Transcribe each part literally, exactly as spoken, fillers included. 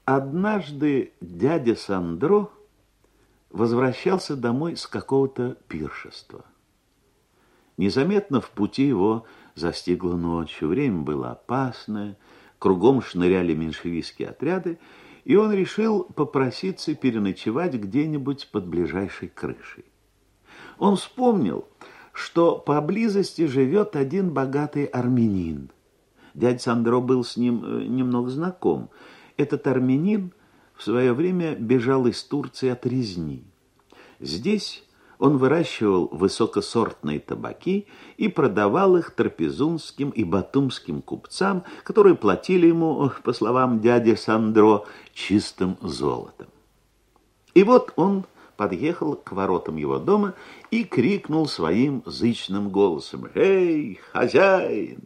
Однажды дядя Сандро возвращался домой с какого-то пиршества. Незаметно в пути его застигла ночь. Время было опасное, кругом шныряли меньшевистские отряды, и он решил попроситься переночевать где-нибудь под ближайшей крышей. Он вспомнил, что поблизости живет один богатый армянин. Дядя Сандро был с ним немного знаком. Этот армянин в свое время бежал из Турции от резни. Здесь он выращивал высокосортные табаки и продавал их трапезунским и батумским купцам, которые платили ему, по словам дяди Сандро, чистым золотом. И вот он подъехал к воротам его дома и крикнул своим зычным голосом: «Эй, хозяин!»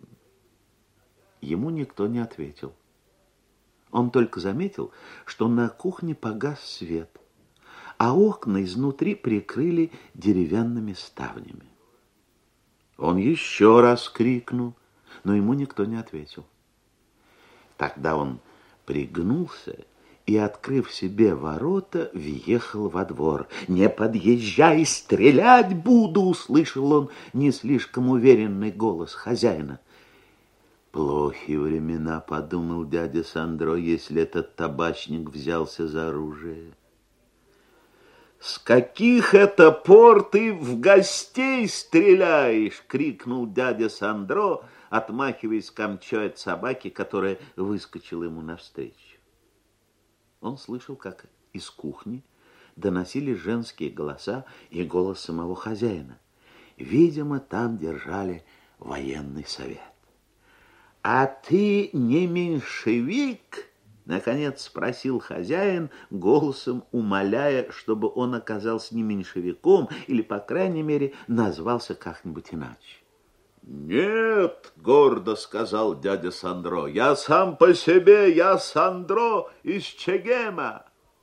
Ему никто не ответил. Он только заметил, что на кухне погас свет, а окна изнутри прикрыли деревянными ставнями. Он еще раз крикнул, но ему никто не ответил. Тогда он пригнулся и, открыв себе ворота, въехал во двор. «Не подъезжай, стрелять буду!» — услышал он не слишком уверенный голос хозяина. «Плохие времена», — подумал дядя Сандро, если этот табачник взялся за оружие. «С каких это пор ты в гостей стреляешь?» — крикнул дядя Сандро, отмахиваясь камчой от собаки, которая выскочила ему навстречу. Он слышал, как из кухни доносились женские голоса и голос самого хозяина. Видимо, там держали военный совет. «А ты не меньшевик?» — наконец спросил хозяин, голосом умоляя, чтобы он оказался не меньшевиком или, по крайней мере, назвался как-нибудь иначе. «Нет, — гордо сказал дядя Сандро, — я сам по себе, я Сандро из Чегема».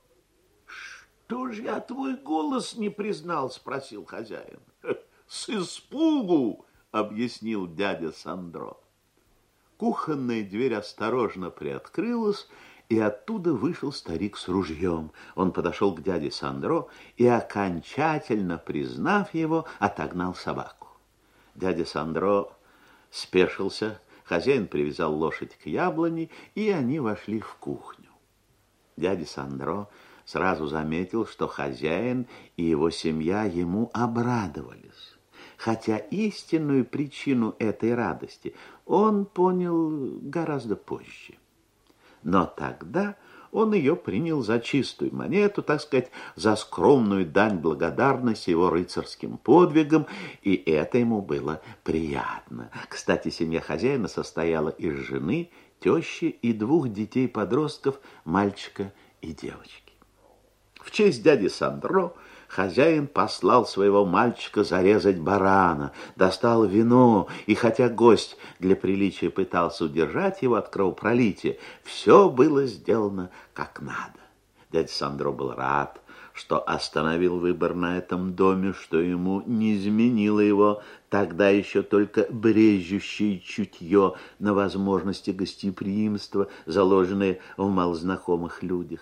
«Что же я твой голос не признал?» — спросил хозяин. «С испугу!» — объяснил дядя Сандро. Кухонная дверь осторожно приоткрылась, и оттуда вышел старик с ружьем. Он подошел к дяде Сандро и, окончательно признав его, отогнал собаку. Дядя Сандро спешился, хозяин привязал лошадь к яблоне, и они вошли в кухню. Дядя Сандро сразу заметил, что хозяин и его семья ему обрадовались. Хотя истинную причину этой радости он понял гораздо позже. Но тогда он ее принял за чистую монету, так сказать, за скромную дань благодарности его рыцарским подвигам, и это ему было приятно. Кстати, семья хозяина состояла из жены, тещи и двух детей-подростков, мальчика и девочки. В честь дяди Сандро хозяин послал своего мальчика зарезать барана, достал вино, и хотя гость для приличия пытался удержать его от кровопролития, все было сделано как надо. Дядя Сандро был рад, что остановил выбор на этом доме, что ему не изменило его тогда еще только брежущее чутье на возможности гостеприимства, заложенные в малознакомых людях.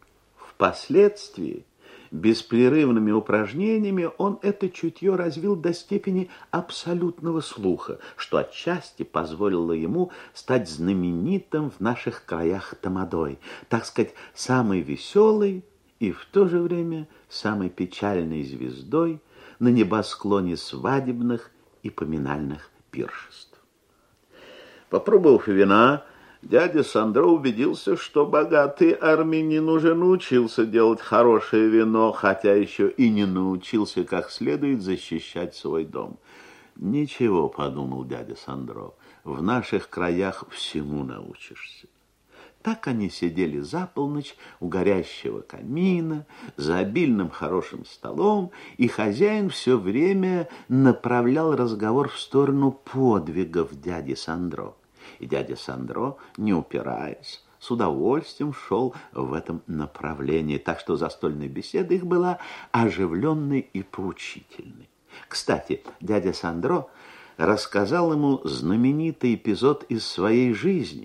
Впоследствии беспрерывными упражнениями он это чутье развил до степени абсолютного слуха, что отчасти позволило ему стать знаменитым в наших краях тамадой, так сказать, самой веселой и в то же время самой печальной звездой на небосклоне свадебных и поминальных пиршеств. Попробовав вина, дядя Сандро убедился, что богатый армянин уже научился делать хорошее вино, хотя еще и не научился как следует защищать свой дом. «Ничего, — подумал дядя Сандро, — в наших краях всему научишься». Так они сидели за полночь у горящего камина, за обильным хорошим столом, и хозяин все время направлял разговор в сторону подвигов дяди Сандро. И дядя Сандро, не упираясь, с удовольствием шел в этом направлении, так что застольная беседа их была оживленной и поучительной. Кстати, дядя Сандро рассказал ему знаменитый эпизод из своей жизни,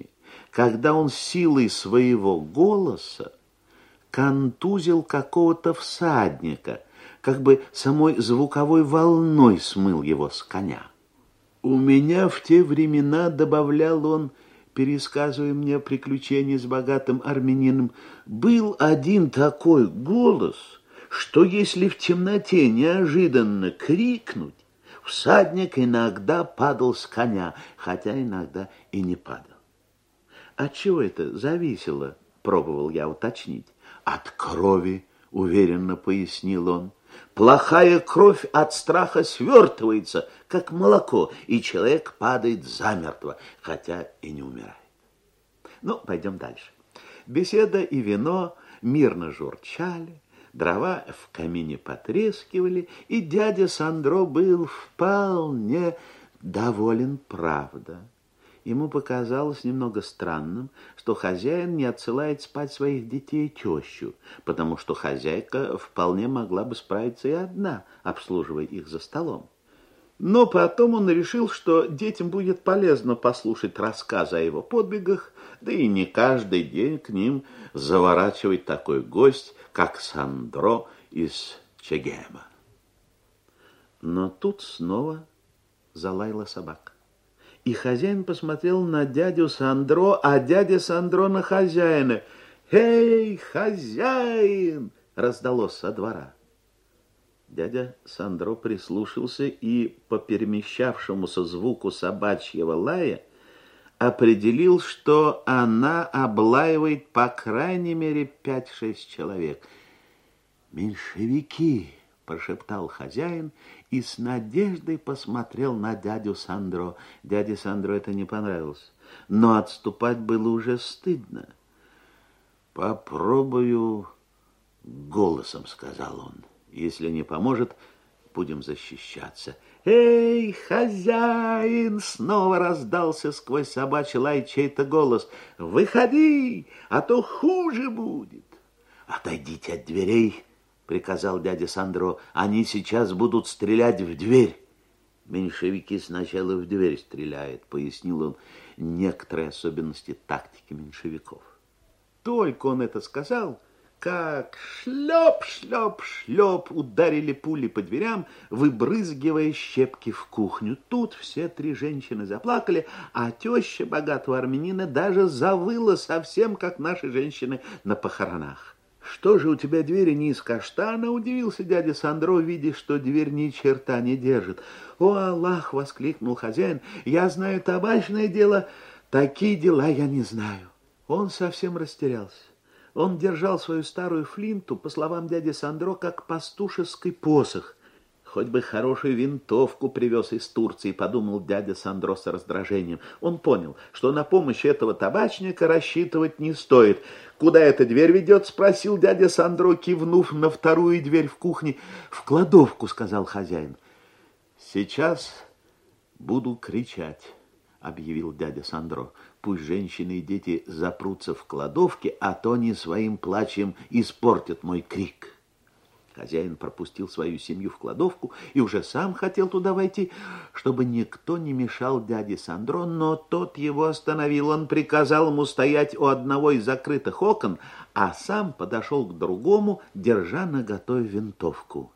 когда он силой своего голоса контузил какого-то всадника, как бы самой звуковой волной смыл его с коня. У меня в те времена, добавлял он, пересказывая мне приключения с богатым армянином, был один такой голос, что если в темноте неожиданно крикнуть, всадник иногда падал с коня, хотя иногда и не падал. От чего это зависело, пробовал я уточнить. От крови, уверенно пояснил он. Плохая кровь от страха свертывается, как молоко, и человек падает замертво, хотя и не умирает. Ну, пойдем дальше. Беседа и вино мирно журчали, дрова в камине потрескивали, и дядя Сандро был вполне доволен, правда. Ему показалось немного странным, что хозяин не отсылает спать своих детей и тещу, потому что хозяйка вполне могла бы справиться и одна, обслуживая их за столом. Но потом он решил, что детям будет полезно послушать рассказы о его подвигах, да и не каждый день к ним заворачивает такой гость, как Сандро из Чегема. Но тут снова залаяла собака. И хозяин посмотрел на дядю Сандро, а дядя Сандро на хозяина. «Эй, хозяин!» раздалось со двора. Дядя Сандро прислушался и по перемещавшемуся звуку собачьего лая определил, что она облаивает по крайней мере пять-шесть человек. «Меньшевики!» — прошептал хозяин и с надеждой посмотрел на дядю Сандро. Дяде Сандро это не понравилось, но отступать было уже стыдно. «Попробую голосом», — сказал он. «Если не поможет, будем защищаться». «Эй, хозяин!» — снова раздался сквозь собачий лай чей-то голос. «Выходи, а то хуже будет». «Отойдите от дверей», — приказал дядя Сандро. «Они сейчас будут стрелять в дверь». «Меньшевики сначала в дверь стреляют», — пояснил он некоторые особенности тактики меньшевиков. Только он это сказал, как шлеп, шлеп, шлеп ударили пули по дверям, выбрызгивая щепки в кухню. Тут все три женщины заплакали, а теща богатого армянина даже завыла совсем, как наши женщины на похоронах. «Что же у тебя двери не из каштана?» — удивился дядя Сандро, видя, что дверь ни черта не держит. «О, Аллах!» — воскликнул хозяин. «Я знаю табачное дело, такие дела я не знаю». Он совсем растерялся. Он держал свою старую флинту, по словам дяди Сандро, как пастушеский посох. «Хоть бы хорошую винтовку привез из Турции», — подумал дядя Сандро с раздражением. Он понял, что на помощь этого табачника рассчитывать не стоит. «Куда эта дверь ведет?» — спросил дядя Сандро, кивнув на вторую дверь в кухне. «В кладовку», — сказал хозяин. «Сейчас буду кричать», — объявил дядя Сандро. «Пусть женщины и дети запрутся в кладовке, а то они своим плачем испортят мой крик». Хозяин пропустил свою семью в кладовку и уже сам хотел туда войти, чтобы никто не мешал дяде Сандро, но тот его остановил. Он приказал ему стоять у одного из закрытых окон, а сам подошел к другому, держа наготове винтовку.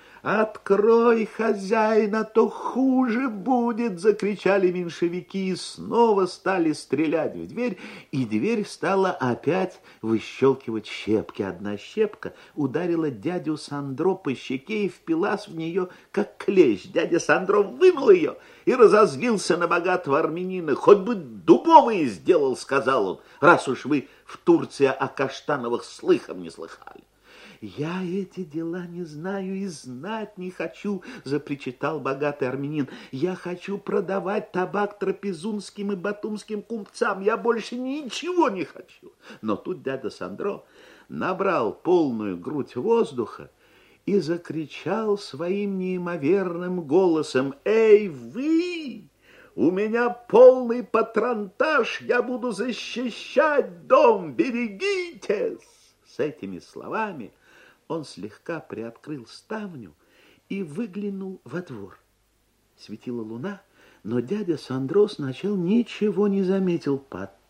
«Открой, хозяин, а то хуже будет!» — закричали меньшевики и снова стали стрелять в дверь, и дверь стала опять выщелкивать щепки. Одна щепка ударила дядю Сандро по щеке и впилась в нее, как клещ. Дядя Сандро вынул ее и разозлился на богатого армянина. «Хоть бы дубовые сделал!» — сказал он, «раз уж вы в Турции о каштановых слыхом не слыхали». «Я эти дела не знаю и знать не хочу», — запричитал богатый армянин. «Я хочу продавать табак трапезунским и батумским купцам. Я больше ничего не хочу». Но тут дядя Сандро набрал полную грудь воздуха и закричал своим неимоверным голосом: «Эй, вы! У меня полный патронтаж! Я буду защищать дом! Берегитесь!» С этими словами он слегка приоткрыл ставню и выглянул во двор. Светила луна, но дядя Сандро сначала ничего не заметил. Потом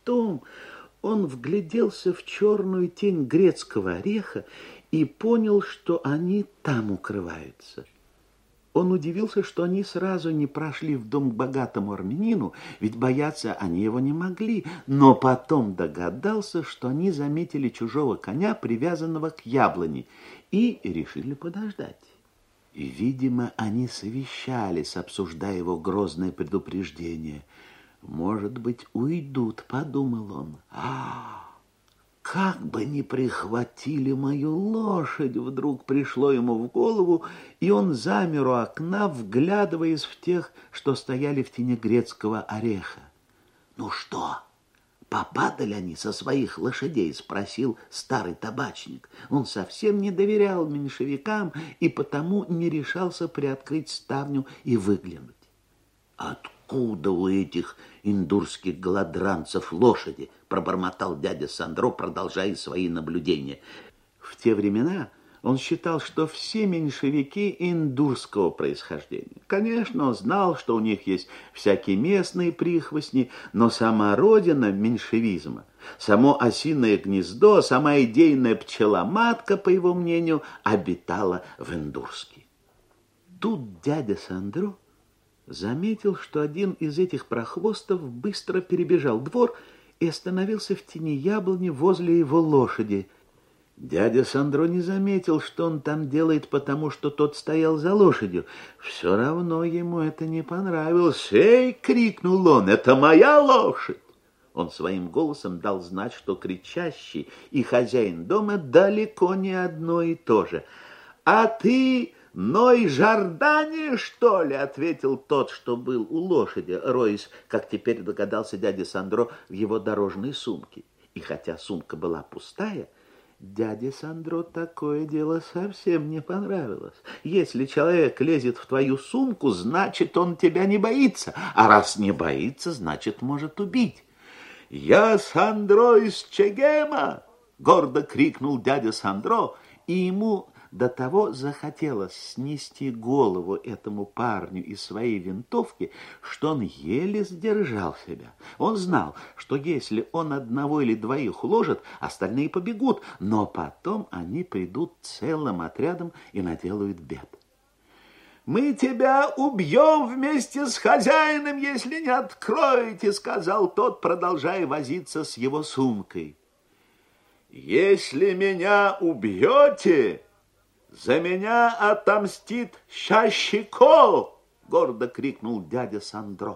потом он вгляделся в черную тень грецкого ореха и понял, что они там укрываются. Он удивился, что они сразу не прошли в дом к богатому армянину, ведь бояться они его не могли, но потом догадался, что они заметили чужого коня, привязанного к яблоне, и решили подождать. И, видимо, они совещались, обсуждая его грозное предупреждение. «Может быть, уйдут», — подумал он. «А, как бы не прихватили мою лошадь!» Вдруг пришло ему в голову, и он замер у окна, вглядываясь в тех, что стояли в тени грецкого ореха. «Ну что, попадали они со своих лошадей?» — спросил старый табачник. Он совсем не доверял меньшевикам и потому не решался приоткрыть ставню и выглянуть. «Откуда у этих индурских голодранцев лошади?» — пробормотал дядя Сандро, продолжая свои наблюдения. В те времена он считал, что все меньшевики индурского происхождения. Конечно, он знал, что у них есть всякие местные прихвостни, но сама родина меньшевизма, само осиное гнездо, сама идейная пчела-матка, по его мнению, обитала в Индурске. Тут дядя Сандро заметил, что один из этих прохвостов быстро перебежал двор и остановился в тени яблони возле его лошади. Дядя Сандро не заметил, что он там делает, потому что тот стоял за лошадью. Все равно ему это не понравилось. «Эй!» — крикнул он. «Это моя лошадь!» Он своим голосом дал знать, что кричащий и хозяин дома далеко не одно и то же. «А ты Ной Жордани, что ли?» — ответил тот, что был у лошади, роясь, как теперь догадался дядя Сандро, в его дорожной сумке. И хотя сумка была пустая, дяде Сандро такое дело совсем не понравилось. Если человек лезет в твою сумку, значит, он тебя не боится, а раз не боится, значит, может убить. «Я Сандро из Чегема!» — гордо крикнул дядя Сандро, и ему до того захотелось снести голову этому парню из своей винтовки, что он еле сдержал себя. Он знал, что если он одного или двоих уложит, остальные побегут, но потом они придут целым отрядом и наделают бед. «Мы тебя убьем вместе с хозяином, если не откроете», — сказал тот, продолжая возиться с его сумкой. «Если меня убьете, за меня отомстит Щащико!» — гордо крикнул дядя Сандро.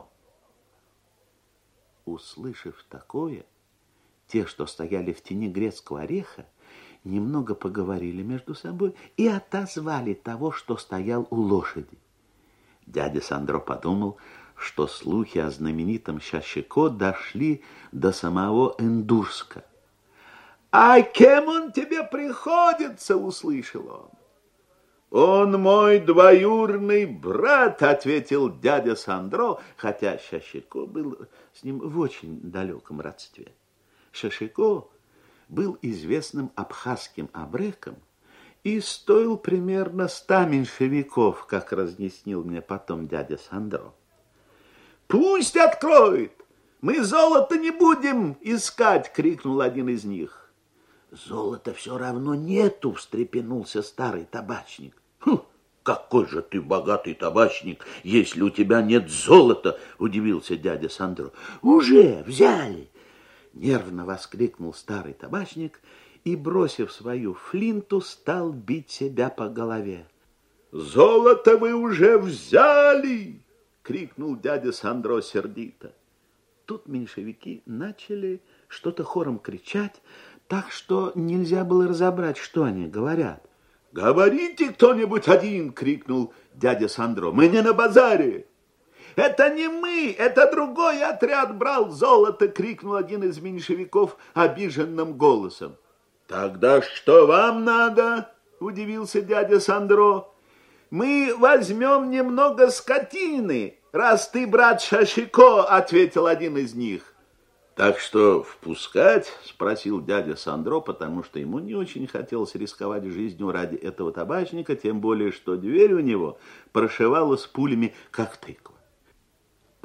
Услышав такое, те, что стояли в тени грецкого ореха, немного поговорили между собой и отозвали того, что стоял у лошади. Дядя Сандро подумал, что слухи о знаменитом Щащико дошли до самого Индурска. «А кем он тебе приходится?» — услышал он. «Он мой двоюродный брат», — ответил дядя Сандро, хотя Щащико был с ним в очень далеком родстве. Щащико был известным абхазским абреком и стоил примерно ста меньшевиков, как разъяснил мне потом дядя Сандро. «Пусть откроет! Мы золото не будем искать!» — крикнул один из них. «Золота все равно нету!» — встрепенулся старый табачник. «Хм, какой же ты богатый табачник, если у тебя нет золота!» — удивился дядя Сандро. «Уже взяли!» — нервно воскликнул старый табачник и, бросив свою флинту, стал бить себя по голове. «Золото вы уже взяли!» — крикнул дядя Сандро сердито. Тут меньшевики начали что-то хором кричать, так что нельзя было разобрать, что они говорят. «Говорите кто-нибудь один!» — крикнул дядя Сандро. «Мы не на базаре!» «Это не мы, это другой отряд брал золото!» — крикнул один из меньшевиков обиженным голосом. «Тогда что вам надо?» — удивился дядя Сандро. «Мы возьмем немного скотины, раз ты брат Щащико!» — ответил один из них. «Так что впускать?» — спросил дядя Сандро, потому что ему не очень хотелось рисковать жизнью ради этого табачника, тем более, что дверь у него прошивалась пулями, как тыква.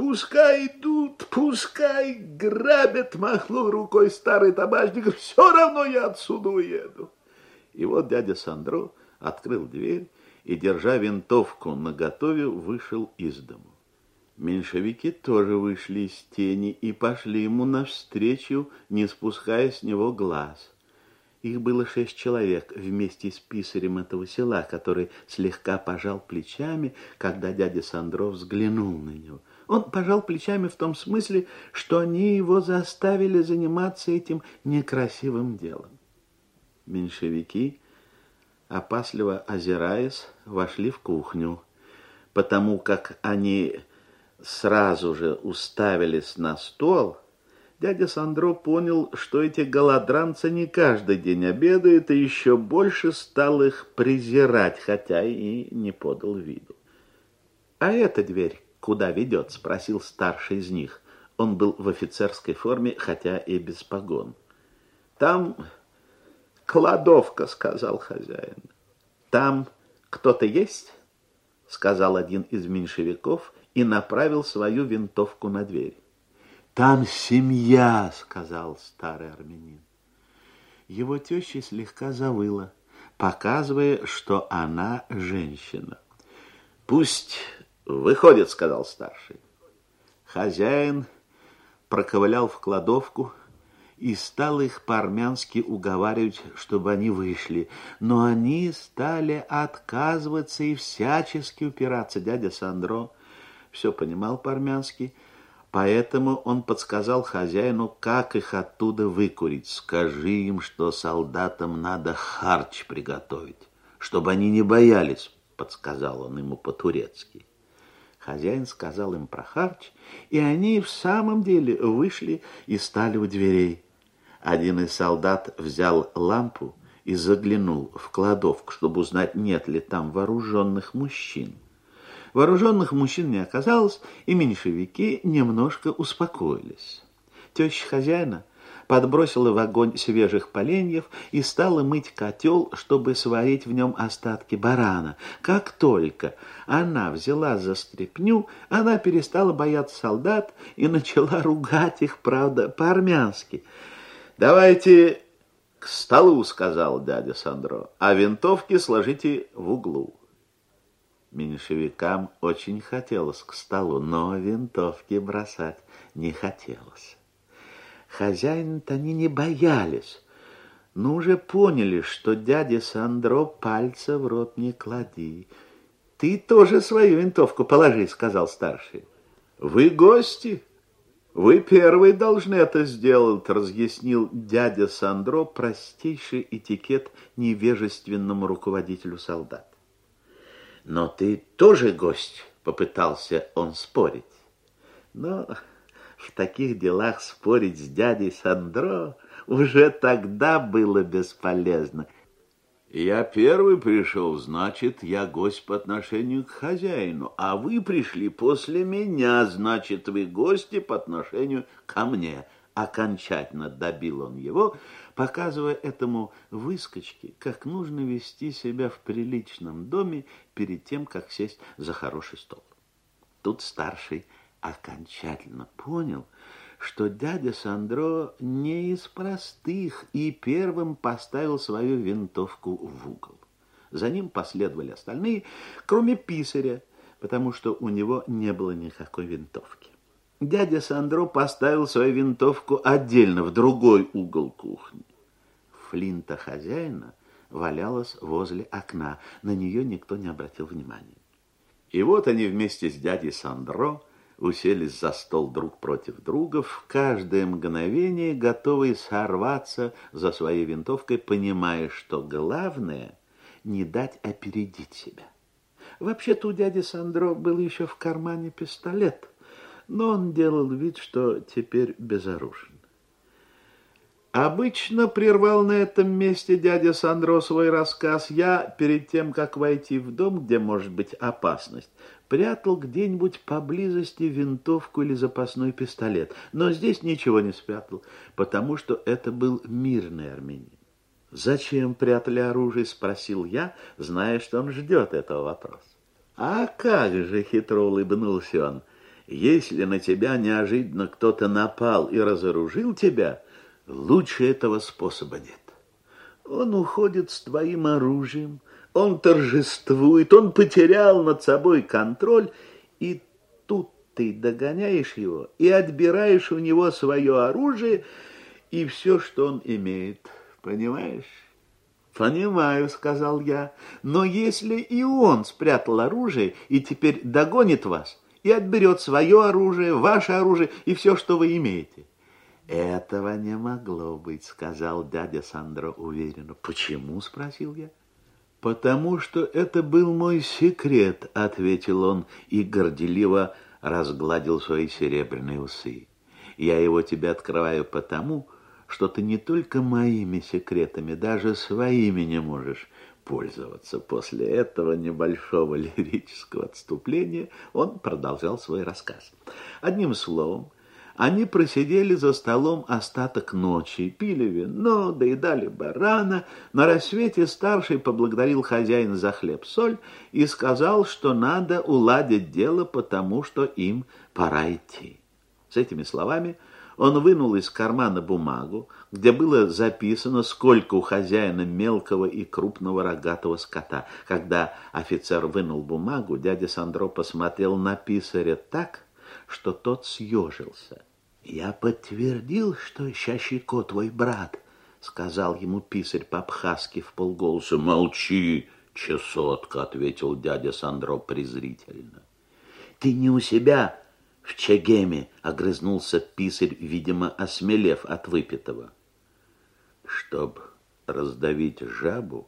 Пускай идут, пускай грабят, махнул рукой старый табачник, все равно я отсюда уеду. И вот дядя Сандро открыл дверь и, держа винтовку наготове, вышел из дому. Меньшевики тоже вышли из тени и пошли ему навстречу, не спуская с него глаз. Их было шесть человек вместе с писарем этого села, который слегка пожал плечами, когда дядя Сандро взглянул на него. Он пожал плечами в том смысле, что они его заставили заниматься этим некрасивым делом. Меньшевики, опасливо озираясь, вошли в кухню, потому как они сразу же уставились на стол. Дядя Сандро понял, что эти голодранцы не каждый день обедают, и еще больше стал их презирать, хотя и не подал виду. «А эта дверь куда ведет?» — спросил старший из них. Он был в офицерской форме, хотя и без погон. «Там кладовка», — сказал хозяин. «Там кто-то есть?» — сказал один из меньшевиков и направил свою винтовку на дверь. «Там семья», — сказал старый армянин. Его теща слегка завыла, показывая, что она женщина. «Пусть выходит», — сказал старший. Хозяин проковылял в кладовку и стал их по-армянски уговаривать, чтобы они вышли. Но они стали отказываться и всячески упираться. Дядя Сандро все понимал по-армянски, поэтому он подсказал хозяину, как их оттуда выкурить. «Скажи им, что солдатам надо харч приготовить, чтобы они не боялись», — подсказал он ему по-турецки. Хозяин сказал им про харч, и они в самом деле вышли и стали у дверей. Один из солдат взял лампу и заглянул в кладовку, чтобы узнать, нет ли там вооруженных мужчин. Вооруженных мужчин не оказалось, и меньшевики немножко успокоились. Теща хозяина подбросила в огонь свежих поленьев и стала мыть котел, чтобы сварить в нем остатки барана. Как только она взяла за стряпню, она перестала бояться солдат и начала ругать их, правда, по-армянски. «Давайте к столу», — сказал дядя Сандро, — «а винтовки сложите в углу». Меньшевикам очень хотелось к столу, но винтовки бросать не хотелось. Хозяин-то они не боялись, но уже поняли, что дядя Сандро пальца в рот не клади. «Ты тоже свою винтовку положи», — сказал старший. «Вы гости, вы первые должны это сделать», — разъяснил дядя Сандро простейший этикет невежественному руководителю солдат. «Но ты тоже гость», — попытался он спорить. Но в таких делах спорить с дядей Сандро уже тогда было бесполезно. «Я первый пришел, значит, я гость по отношению к хозяину, а вы пришли после меня, значит, вы гости по отношению ко мне». Окончательно добил он его, показывая этому выскочке, как нужно вести себя в приличном доме перед тем, как сесть за хороший стол. Тут старший окончательно понял, что дядя Сандро не из простых, и первым поставил свою винтовку в угол. За ним последовали остальные, кроме писаря, потому что у него не было никакой винтовки. Дядя Сандро поставил свою винтовку отдельно, в другой угол кухни. Флинта хозяина валялась возле окна, на нее никто не обратил внимания. И вот они вместе с дядей Сандро уселись за стол друг против друга, в каждое мгновение готовые сорваться за своей винтовкой, понимая, что главное — не дать опередить себя. Вообще-то у дяди Сандро был еще в кармане пистолет, но он делал вид, что теперь безоружен. Обычно, прервал на этом месте дядя Сандро свой рассказ, я перед тем, как войти в дом, где может быть опасность, прятал где-нибудь поблизости винтовку или запасной пистолет. Но здесь ничего не спрятал, потому что это был мирный армянин. «Зачем прятали оружие?» — спросил я, зная, что он ждет этого вопроса. «А как же!» — хитро улыбнулся он. Если на тебя неожиданно кто-то напал и разоружил тебя, лучше этого способа нет. Он уходит с твоим оружием, он торжествует, он потерял над собой контроль, и тут ты догоняешь его и отбираешь у него свое оружие и все, что он имеет. Понимаешь? Понимаю, сказал я, но если и он спрятал оружие и теперь догонит вас и отберет свое оружие, ваше оружие и все, что вы имеете. Этого не могло быть, сказал дядя Сандро уверенно. Почему? Спросил я. Потому что это был мой секрет, ответил он и горделиво разгладил свои серебряные усы. Я его тебе открываю потому, что ты не только моими секретами, даже своими не можешь пользоваться. После этого небольшого лирического отступления он продолжал свой рассказ. Одним словом, они просидели за столом остаток ночи, пили вино, доедали барана. На рассвете старший поблагодарил хозяина за хлеб-соль и сказал, что надо уладить дело, потому что им пора идти. С этими словами он вынул из кармана бумагу, где было записано, сколько у хозяина мелкого и крупного рогатого скота. Когда офицер вынул бумагу, дядя Сандро посмотрел на писаря так, что тот съежился. «Я подтвердил, что Чащико твой брат», — сказал ему писарь по-абхазски вполголоса. «Молчи, чесотка», — ответил дядя Сандро презрительно. «Ты не у себя в Чегеме», — огрызнулся писарь, видимо, осмелев от выпитого. «Чтоб раздавить жабу,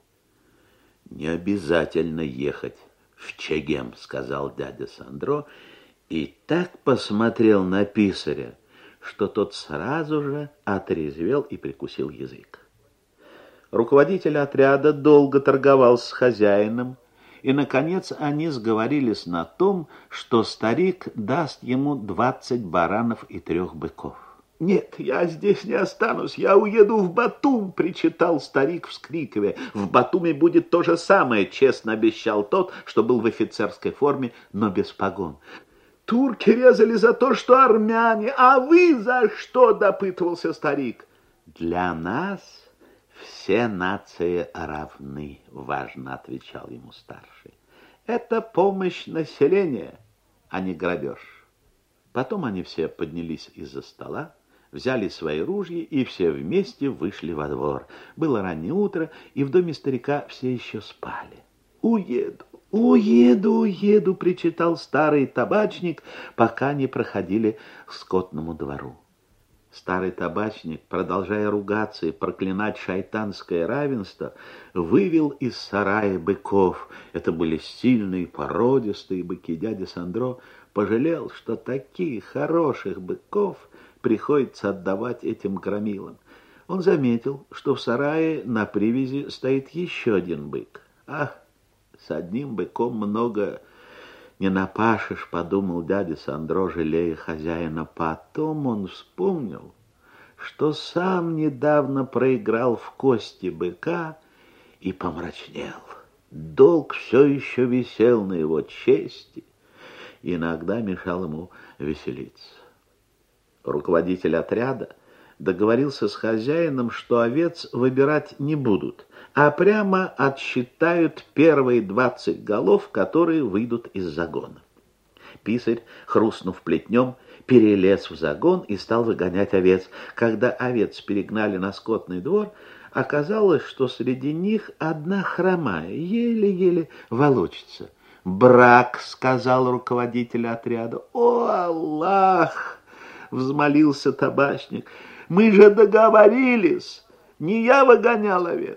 не обязательно ехать в Чегем», — сказал дядя Сандро, и так посмотрел на писаря, что тот сразу же отрезвел и прикусил язык. Руководитель отряда долго торговал с хозяином, и, наконец, они сговорились на том, что старик даст ему двадцать баранов и трех быков. «Нет, я здесь не останусь, я уеду в Батум», — причитал старик, вскрикивая. «В Батуме будет то же самое», — честно обещал тот, что был в офицерской форме, но без погон. «Турки резали за то, что армяне, а вы за что?» — допытывался старик. «Для нас все нации равны», — важно отвечал ему старший. «Это помощь населения, а не грабеж». Потом они все поднялись из-за стола, взяли свои ружья и все вместе вышли во двор. Было раннее утро, и в доме старика все еще спали. «Уеду, уеду, уеду», — причитал старый табачник, пока не проходили к скотному двору. Старый табачник, продолжая ругаться и проклинать шайтанское равенство, вывел из сарая быков. Это были сильные, породистые быки. Дядя Сандро пожалел, что таких хороших быков приходится отдавать этим громилам. Он заметил, что в сарае на привязи стоит еще один бык. «Ах, с одним быком много не напашешь», — подумал дядя Сандро, жалея хозяина. Потом он вспомнил, что сам недавно проиграл в кости быка, и помрачнел. Долг все еще висел на его чести, и иногда мешал ему веселиться. Руководитель отряда договорился с хозяином, что овец выбирать не будут, а прямо отсчитают первые двадцать голов, которые выйдут из загона. Писарь, хрустнув плетнем, перелез в загон и стал выгонять овец. Когда овец перегнали на скотный двор, оказалось, что среди них одна хромая, еле-еле волочится. «Брак», — сказал руководитель отряда. «О, Аллах!» — взмолился табачник. «Мы же договорились, не я выгонял овец».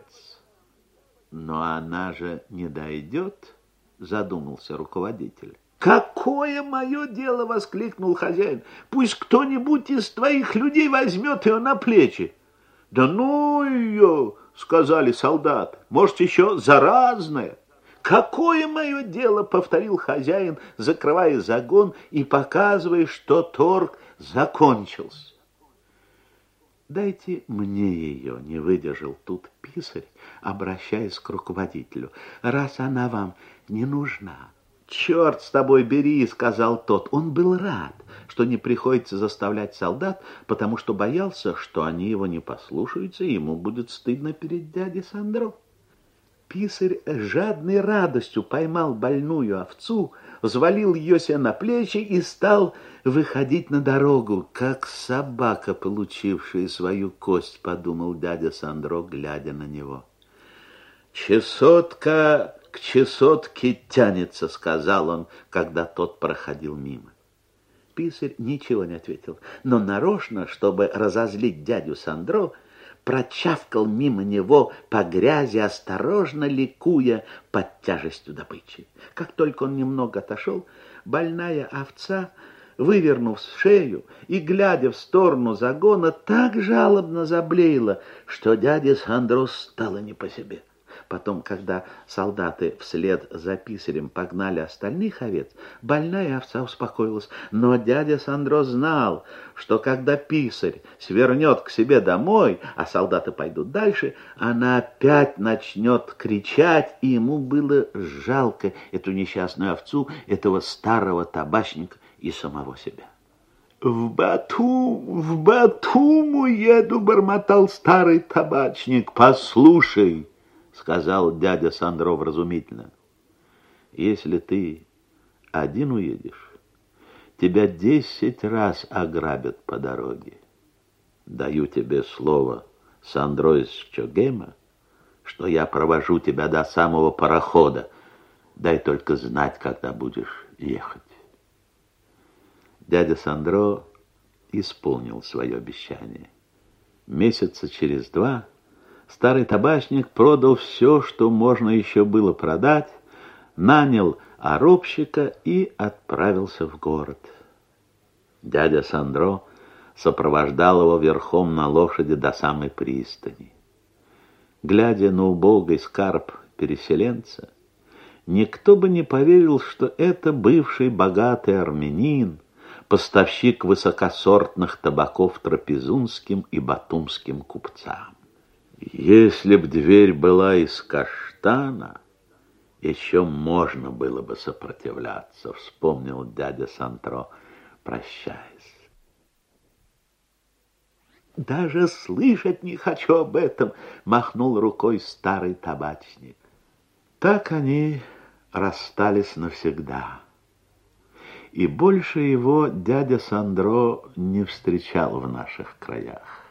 «Но она же не дойдет», — задумался руководитель. «Какое мое дело!» — воскликнул хозяин. «Пусть кто-нибудь из твоих людей возьмет ее на плечи». «Да ну ее!» — сказали солдаты. «Может, еще заразная». «Какое мое дело!» — повторил хозяин, закрывая загон и показывая, что торг закончился. «Дайте мне ее», — не выдержал тут писарь, обращаясь к руководителю, «раз она вам не нужна». «Черт с тобой, бери», — сказал тот. Он был рад, что не приходится заставлять солдат, потому что боялся, что они его не послушаются, и ему будет стыдно перед дядей Сандро. Писарь с жадной радостью поймал больную овцу, взвалил ее себе на плечи и стал выходить на дорогу, как собака, получившая свою кость, подумал дядя Сандро, глядя на него. «Чесотка к чесотке тянется», — сказал он, когда тот проходил мимо. Писарь ничего не ответил, но нарочно, чтобы разозлить дядю Сандро, прочавкал мимо него по грязи, осторожно ликуя под тяжестью добычи. Как только он немного отошел, больная овца, вывернув шею и глядя в сторону загона, так жалобно заблеяла, что дяде Сандро стало не по себе. Потом, когда солдаты вслед за писарем погнали остальных овец, больная овца успокоилась. Но дядя Сандро знал, что когда писарь свернет к себе домой, а солдаты пойдут дальше, она опять начнет кричать, и ему было жалко эту несчастную овцу, этого старого табачника и самого себя. «В Батум, в Батум уеду», — бормотал старый табачник. «Послушай», — сказал дядя Сандро вразумительно, «если ты один уедешь, тебя десять раз ограбят по дороге. Даю тебе слово, Сандро из Чогема, что я провожу тебя до самого парохода. Дай только знать, когда будешь ехать». Дядя Сандро исполнил свое обещание. Месяца через два старый табачник продал все, что можно еще было продать, нанял оробщика и отправился в город. Дядя Сандро сопровождал его верхом на лошади до самой пристани. Глядя на убогий скарб переселенца, никто бы не поверил, что это бывший богатый армянин, поставщик высокосортных табаков трапезунским и батумским купцам. Если б дверь была из каштана, еще можно было бы сопротивляться, вспомнил дядя Сандро, прощаясь. «Даже слышать не хочу об этом», — махнул рукой старый табачник. Так они расстались навсегда. И больше его дядя Сандро не встречал в наших краях.